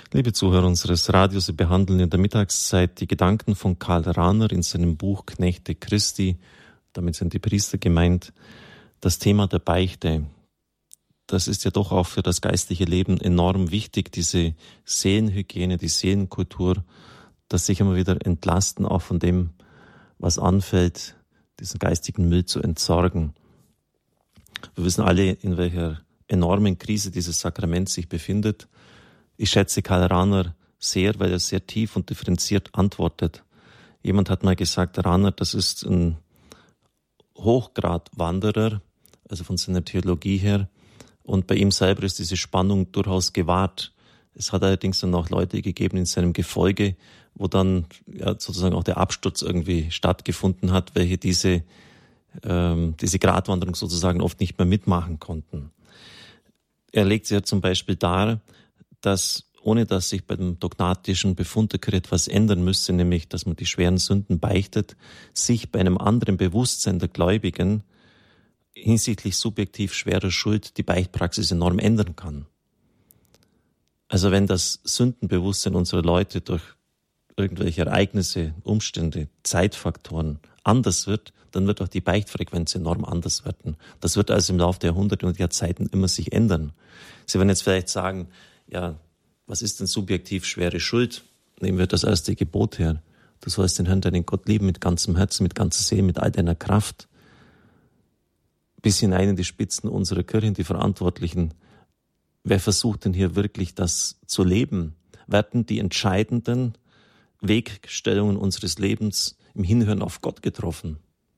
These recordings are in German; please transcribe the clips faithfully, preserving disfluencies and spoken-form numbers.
Liebe Zuhörer unseres Radios, wir behandeln in der Mittagszeit die Gedanken von Karl Rahner in seinem Buch Knechte Christi, damit sind die Priester gemeint, das Thema der Beichte. Das ist ja doch auch für das geistliche Leben enorm wichtig, diese Seelenhygiene, die Seelenkultur, das sich immer wieder entlasten, auch von dem, was anfällt, diesen geistigen Müll zu entsorgen. Wir wissen alle, in welcher enormen Krise dieses Sakrament sich befindet. Ich schätze Karl Rahner sehr, weil er sehr tief und differenziert antwortet. Jemand hat mal gesagt, Rahner, das ist ein Hochgradwanderer, also von seiner Theologie her. Und bei ihm selber ist diese Spannung durchaus gewahrt. Es hat allerdings dann auch Leute gegeben in seinem Gefolge, wo dann ja, sozusagen auch der Absturz irgendwie stattgefunden hat, welche diese, ähm, diese Gratwanderung sozusagen oft nicht mehr mitmachen konnten. Er legt sich ja zum Beispiel dar, dass, ohne dass sich bei dem dogmatischen Befund der Kirche etwas ändern müsste, nämlich, dass man die schweren Sünden beichtet, sich bei einem anderen Bewusstsein der Gläubigen hinsichtlich subjektiv schwerer Schuld die Beichtpraxis enorm ändern kann. Also wenn das Sündenbewusstsein unserer Leute durch irgendwelche Ereignisse, Umstände, Zeitfaktoren anders wird, dann wird auch die Beichtfrequenz enorm anders werden. Das wird also im Laufe der Jahrhunderte und Jahrzehnten immer sich ändern. Sie werden jetzt vielleicht sagen, ja, was ist denn subjektiv schwere Schuld? Nehmen wir das erste Gebot her. Du sollst den Herrn, deinen Gott lieben mit ganzem Herzen, mit ganzer Seele, mit all deiner Kraft. Bis hinein in die Spitzen unserer Kirchen, die Verantwortlichen. Wer versucht denn hier wirklich das zu leben? Werden die entscheidenden Wegstellungen unseres Lebens im Hinhören auf Gott getroffen?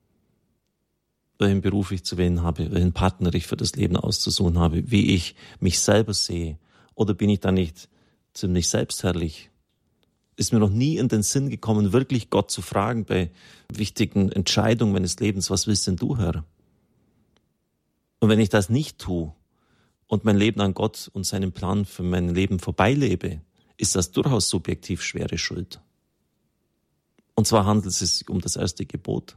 Welchen Beruf ich zu wählen habe, welchen Partner ich für das Leben auszusuchen habe, wie ich mich selber sehe? Oder bin ich da nicht ziemlich selbstherrlich? Ist mir noch nie in den Sinn gekommen, wirklich Gott zu fragen bei wichtigen Entscheidungen meines Lebens, was willst denn du, Herr? Und wenn ich das nicht tue und mein Leben an Gott und seinen Plan für mein Leben vorbeilebe, ist das durchaus subjektiv schwere Schuld. Und zwar handelt es sich um das erste Gebot.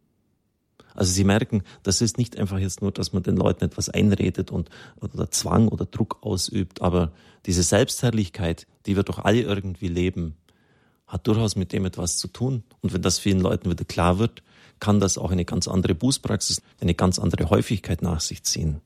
Also Sie merken, das ist nicht einfach jetzt nur, dass man den Leuten etwas einredet und oder Zwang oder Druck ausübt, aber diese Selbstherrlichkeit, die wir doch alle irgendwie leben, hat durchaus mit dem etwas zu tun. Und wenn das vielen Leuten wieder klar wird, kann das auch eine ganz andere Bußpraxis, eine ganz andere Häufigkeit nach sich ziehen.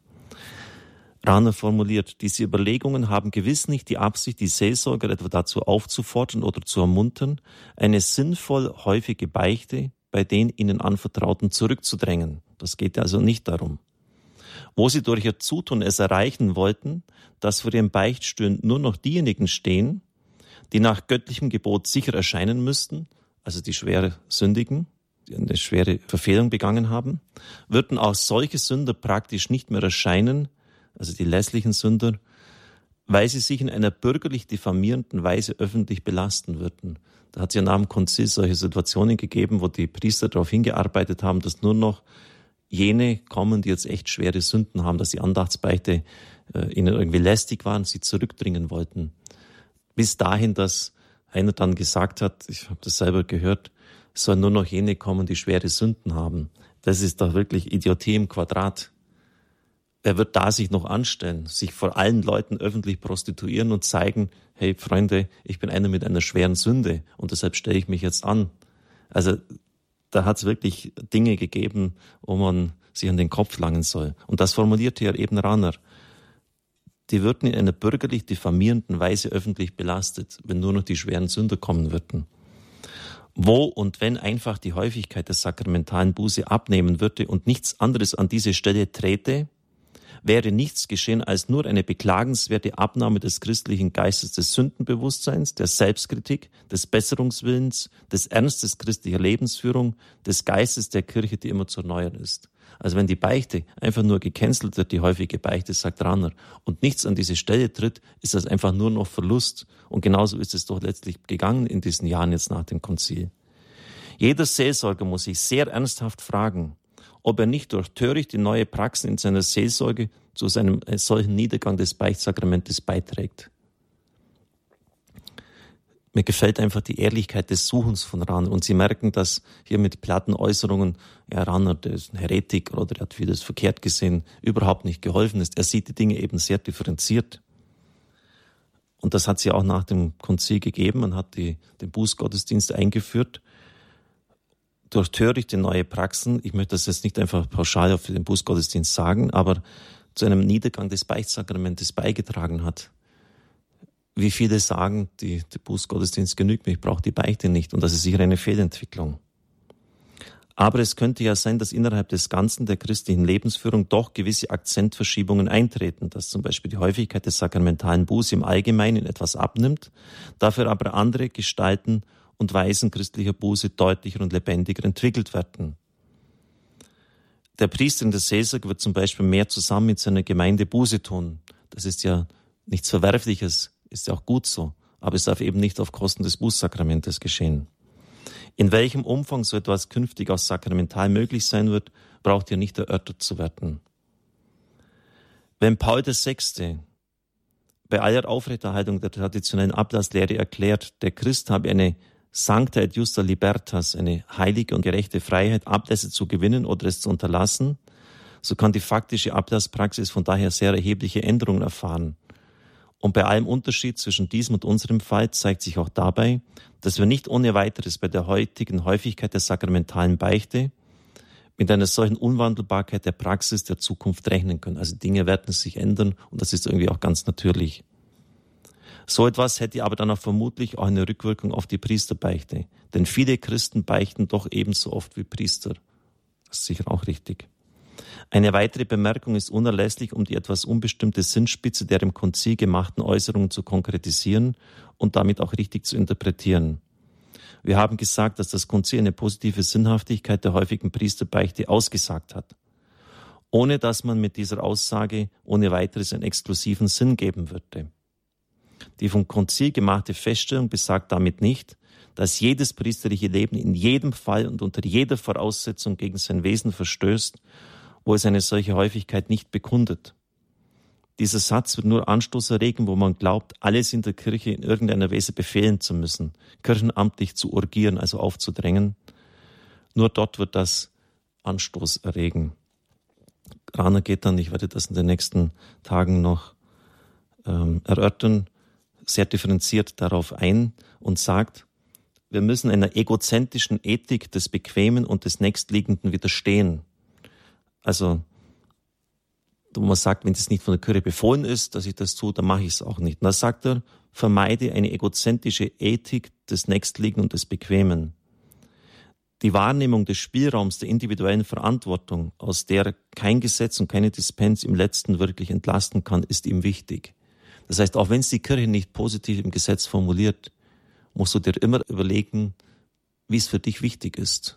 Rahner formuliert, diese Überlegungen haben gewiss nicht die Absicht, die Seelsorger etwa dazu aufzufordern oder zu ermuntern, eine sinnvoll häufige Beichte bei den ihnen Anvertrauten zurückzudrängen. Das geht also nicht darum. Wo sie durch ihr Zutun es erreichen wollten, dass vor ihrem Beichtstuhl nur noch diejenigen stehen, die nach göttlichem Gebot sicher erscheinen müssten, also die schwere Sündigen, die eine schwere Verfehlung begangen haben, würden auch solche Sünder praktisch nicht mehr erscheinen, also die lässlichen Sünder, weil sie sich in einer bürgerlich diffamierenden Weise öffentlich belasten würden. Da hat es ja nach dem Konzil solche Situationen gegeben, wo die Priester darauf hingearbeitet haben, dass nur noch jene kommen, die jetzt echt schwere Sünden haben, dass die Andachtsbeichte äh, ihnen irgendwie lästig waren, sie zurückdringen wollten. Bis dahin, dass einer dann gesagt hat, ich habe das selber gehört, es sollen nur noch jene kommen, die schwere Sünden haben. Das ist doch wirklich Idiotie im Quadrat. Wer wird da sich noch anstellen, sich vor allen Leuten öffentlich prostituieren und zeigen, hey Freunde, ich bin einer mit einer schweren Sünde und deshalb stelle ich mich jetzt an. Also da hat es wirklich Dinge gegeben, wo man sich an den Kopf langen soll. Und das formulierte ja eben Rahner. Die würden in einer bürgerlich diffamierenden Weise öffentlich belastet, wenn nur noch die schweren Sünder kommen würden. Wo und wenn einfach die Häufigkeit der sakramentalen Buße abnehmen würde und nichts anderes an diese Stelle trete, wäre nichts geschehen als nur eine beklagenswerte Abnahme des christlichen Geistes des Sündenbewusstseins, der Selbstkritik, des Besserungswillens, des Ernstes christlicher Lebensführung, des Geistes der Kirche, die immer zu erneuern ist. Also wenn die Beichte einfach nur gecancelt wird, die häufige Beichte, sagt Rahner, und nichts an diese Stelle tritt, ist das einfach nur noch Verlust. Und genauso ist es doch letztlich gegangen in diesen Jahren jetzt nach dem Konzil. Jeder Seelsorger muss sich sehr ernsthaft fragen, ob er nicht durch törichte neue Praxen in seiner Seelsorge zu seinem solchen Niedergang des Beichtsakramentes beiträgt. Mir gefällt einfach die Ehrlichkeit des Suchens von Rahner. Und Sie merken, dass hier mit platten Äußerungen, ja, Rahner, der ist ein Heretiker oder der hat vieles verkehrt gesehen, überhaupt nicht geholfen ist. Er sieht die Dinge eben sehr differenziert. Und das hat sie auch nach dem Konzil gegeben. Man hat die, den Bußgottesdienst eingeführt durch törichte neue Praxen. Ich möchte das jetzt nicht einfach pauschal auf den Bußgottesdienst sagen, aber zu einem Niedergang des Beichtsakramentes beigetragen hat. Wie viele sagen, die, der Bußgottesdienst genügt mir, ich brauche die Beichte nicht. Und das ist sicher eine Fehlentwicklung. Aber es könnte ja sein, dass innerhalb des Ganzen der christlichen Lebensführung doch gewisse Akzentverschiebungen eintreten, dass zum Beispiel die Häufigkeit des sakramentalen Buße im Allgemeinen etwas abnimmt, dafür aber andere Gestalten und Weisen christlicher Buße deutlicher und lebendiger entwickelt werden. Der Priester in der Seelsorge wird zum Beispiel mehr zusammen mit seiner Gemeinde Buße tun. Das ist ja nichts Verwerfliches, ist ja auch gut so, aber es darf eben nicht auf Kosten des Bußsakramentes geschehen. In welchem Umfang so etwas künftig auch sakramental möglich sein wird, braucht hier nicht erörtert zu werden. Wenn Paul der Sechste bei aller Aufrechterhaltung der traditionellen Ablasslehre erklärt, der Christ habe eine Sancta et Justa Libertas, eine heilige und gerechte Freiheit, Ablässe zu gewinnen oder es zu unterlassen, so kann die faktische Ablasspraxis von daher sehr erhebliche Änderungen erfahren. Und bei allem Unterschied zwischen diesem und unserem Fall zeigt sich auch dabei, dass wir nicht ohne weiteres bei der heutigen Häufigkeit der sakramentalen Beichte mit einer solchen Unwandelbarkeit der Praxis der Zukunft rechnen können. Also Dinge werden sich ändern und das ist irgendwie auch ganz natürlich. So etwas hätte aber dann auch vermutlich auch eine Rückwirkung auf die Priesterbeichte. Denn viele Christen beichten doch ebenso oft wie Priester. Das ist sicher auch richtig. Eine weitere Bemerkung ist unerlässlich, um die etwas unbestimmte Sinnspitze der im Konzil gemachten Äußerungen zu konkretisieren und damit auch richtig zu interpretieren. Wir haben gesagt, dass das Konzil eine positive Sinnhaftigkeit der häufigen Priesterbeichte ausgesagt hat, ohne dass man mit dieser Aussage ohne weiteres einen exklusiven Sinn geben würde. Die vom Konzil gemachte Feststellung besagt damit nicht, dass jedes priesterliche Leben in jedem Fall und unter jeder Voraussetzung gegen sein Wesen verstößt, wo es eine solche Häufigkeit nicht bekundet. Dieser Satz wird nur Anstoß erregen, wo man glaubt, alles in der Kirche in irgendeiner Weise befehlen zu müssen, kirchenamtlich zu urgieren, also aufzudrängen. Nur dort wird das Anstoß erregen. Raner geht dann, ich werde das in den nächsten Tagen noch ähm, erörtern, sehr differenziert darauf ein und sagt, wir müssen einer egozentrischen Ethik des Bequemen und des Nächstliegenden widerstehen. Also, wo man sagt, wenn das nicht von der Kirche befohlen ist, dass ich das tue, dann mache ich es auch nicht. Und da sagt er, vermeide eine egozentrische Ethik des Nächstliegenden und des Bequemen. Die Wahrnehmung des Spielraums der individuellen Verantwortung, aus der kein Gesetz und keine Dispens im Letzten wirklich entlasten kann, ist ihm wichtig. Das heißt, auch wenn es die Kirche nicht positiv im Gesetz formuliert, musst du dir immer überlegen, wie es für dich wichtig ist.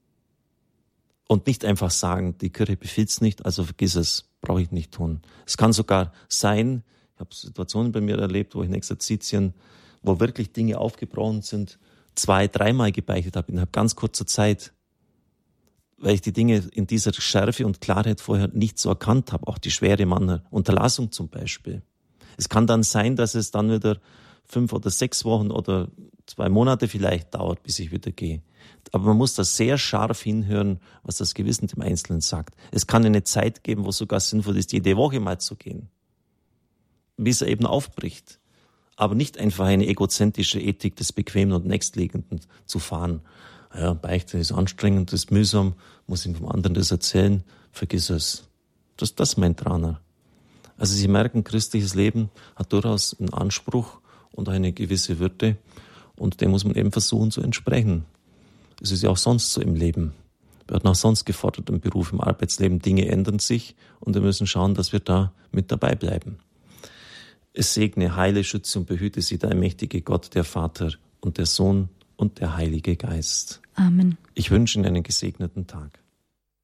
Und nicht einfach sagen, die Kirche befiehlt es nicht, also vergiss es, brauche ich nicht tun. Es kann sogar sein, ich habe Situationen bei mir erlebt, wo ich in Exerzitien, wo wirklich Dinge aufgebrochen sind, zwei, dreimal gebeichtet habe innerhalb ganz kurzer Zeit, weil ich die Dinge in dieser Schärfe und Klarheit vorher nicht so erkannt habe, auch die Schwere meiner Unterlassung zum Beispiel. Es kann dann sein, dass es dann wieder fünf oder sechs Wochen oder zwei Monate vielleicht dauert, bis ich wieder gehe. Aber man muss da sehr scharf hinhören, was das Gewissen dem Einzelnen sagt. Es kann eine Zeit geben, wo es sogar sinnvoll ist, jede Woche mal zu gehen, bis er eben aufbricht. Aber nicht einfach eine egozentrische Ethik des Bequemen und Nächstliegenden zu fahren. Ja, Beichte ist anstrengend, ist mühsam, muss ihm vom anderen das erzählen, vergiss es. Das, das meint Raner. Also Sie merken, christliches Leben hat durchaus einen Anspruch und eine gewisse Würde und dem muss man eben versuchen zu entsprechen. Es ist ja auch sonst so im Leben. Wir werden auch sonst gefordert im Beruf, im Arbeitsleben. Dinge ändern sich und wir müssen schauen, dass wir da mit dabei bleiben. Es segne, heile, schütze und behüte Sie der allmächtige Gott, der Vater und der Sohn und der Heilige Geist. Amen. Ich wünsche Ihnen einen gesegneten Tag.